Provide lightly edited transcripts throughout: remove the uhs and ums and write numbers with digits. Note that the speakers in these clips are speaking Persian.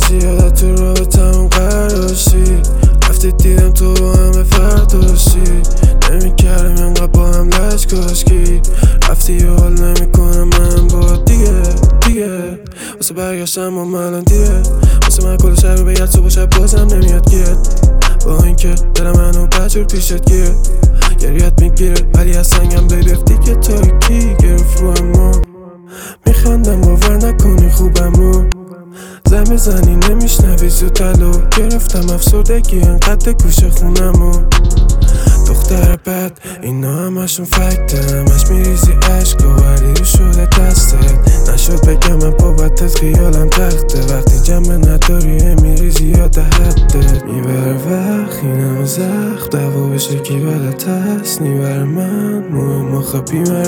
چقدر یادت تو رابطمون قرار داشتی، رفتی دیدم تو با همه فرق داشتی، نمیکردم انقدر با هم لج کاشکی، رفتی و حال نمیکنم من با دیگه واسه برگشتم با الان دیره، واسه من کل شهر رو به ید صبح شب بازم نمیاد گیرت، با اینکه دلم منو بجور پیشت گیره، گریت میگیره ولی از سنگم بیبی دیگه تاریکی گرفت رو اما میخندم باور نکنی خوبمو زن بزنی نمیشنوی زودالو، گرفتم افسردگی انقدر گوشه خونمو، دختر بد اینا همشون فکته، همش میریزی عشق و ولی رو شده دستت، نشد بگم من بابتت خیالم تخته، وقتی جمع نداری میریزی یاد حدت، میبره وقت این همه زخم دوا بشه کی بلد هست، نیبره من مهم آخه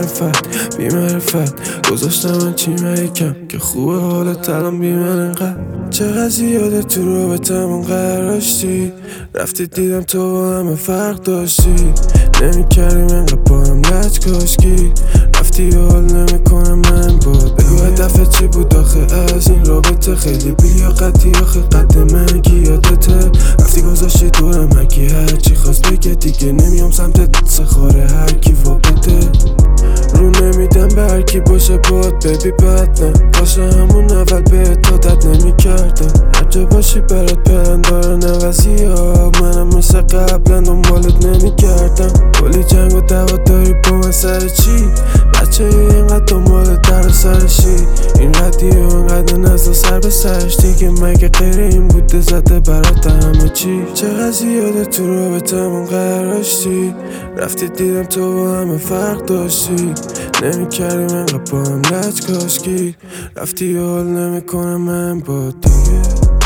بیمعرفت گذاشتم من چی کم که خوبه حالت الان بی من انقدر، چقدر زیاده تو رابطمون قرار داشتی، رفتی دیدم تو با همه فرق داشتی، نمیکردیم انقدر با هم لج کاشکی، رفتی و حال نمیکنم من بود، بگو هدفت چی بود آخه از این رابطه، خیلی بیلیاقتی آخه قد من کی یادته، رفتی گذاشتی دورم هرکی هرچی خواست بگه، دیگه نمیام سمتت سخاره هرکی وابده، رو نمیدم به هرکی باشه باد ببی بد نه، باشه همون اول بهت عادت نمیکردم، هرجا باشی برات پلن دارن عوضی ها، منم مثل قبلا دنبالت نمیکردم، کلی جنگ و دعوا داری با من سر چی، بچه اینقدر دنبالت در سرشی، این ردی و اینقدر نزد سر به سرش، دیگه مگه غیر این بوده زده برات همه چی، چقدر زیاده تو رابطمون قرار داشتی، رفتی دیدم تو با همه فرق داشتی، نمیکردیم انقدر با هم لج کاشکی، رفتی و حال نمیکنم من با دیگه.